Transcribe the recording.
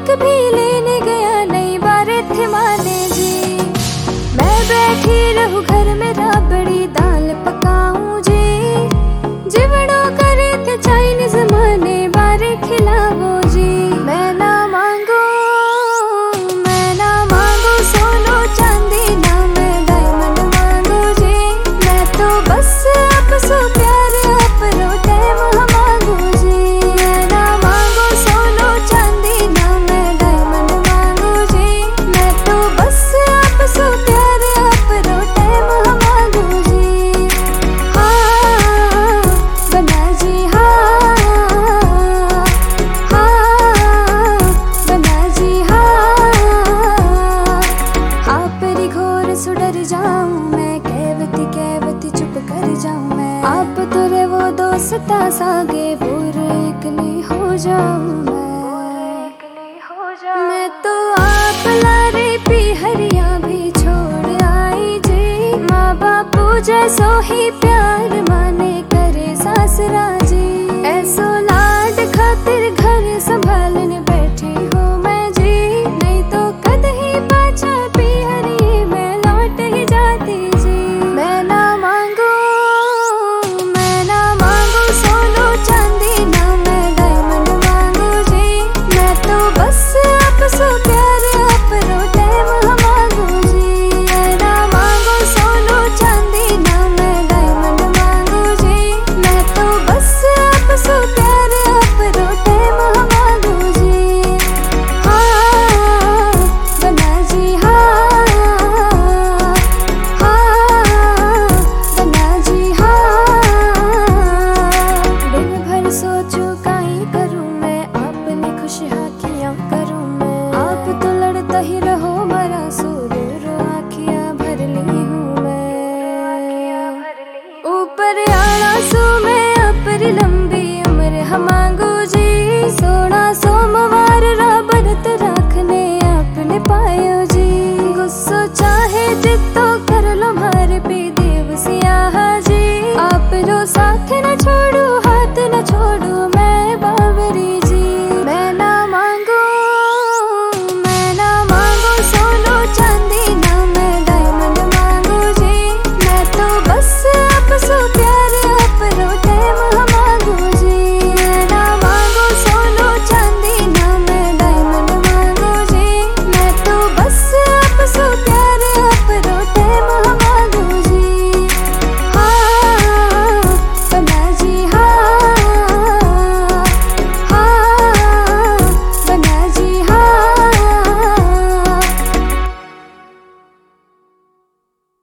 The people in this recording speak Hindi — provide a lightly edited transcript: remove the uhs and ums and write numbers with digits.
केक भी लेने गया, नई बारें थे माने जी। मैं बैठी रहूं घर में राबड़ी दाल पकाऊं जी। जिवड़ो करे थे चाइनीज माने बारे खिलावो जी। मैं ना मांगू सोनो चांदी, ना मैं डायमंड मांगू जी। मैं तो बस आपसो प्यार अपनो टाइम मांगू जी। मैं ना मांगू सोनो चांदी, ना मैं डायमंड मांगू जी। मैं तो बस आपसो प्यार अपनो टाइम मांगू जी। हाँ बना जी, हाँ बना जी, आप री घोर सु डर जाऊं मैं, कहवती चुप कर जाऊं मैं। आप तो रे वो दोस्ता सागे बुर इकली हो जाऊं मैं तो आप लारे पी हरिया भी छोड़ आई जी। माँ बापू जैसो ही प्यार माने करे सासरा जी। ऐसो लाड खातिर घर संभालने बैठी हूँ मैं जी। नहीं तो कद ही पाछा पी हरी मैं लौट ही जाती जी। मैं ना मांगू सोनो चांदी, ना मैं डायमंड मांगू जी। मैं तो बस आपसो प्यार अपनो टाइम मांगू जी। मैं ना मांगू सोनो चांदी, ना मैं डायमंड मांगू जी। मैं तो बस आपसो प्यार अपनो टाइम मांगू जी। हाँ बना जी, हाँ बना जी, दिन भर सोचूं काई करूं मैं, आपने खुश हाकियां करूं मैं। आप तो लड़ता ही रहो मरा सुरूर आखियां भर ली हूँ मैं। ऊपर आना सो मैं अपनी लंबी उम्र मांगू जी। 16 सोमवार रा व्रत रखने आपने पायो जी। गुस्सो चाहे जितो कर लो मारे पे देव सिया जी। आप रो साथ न छोड़ू हाथ न छोड़ू मैं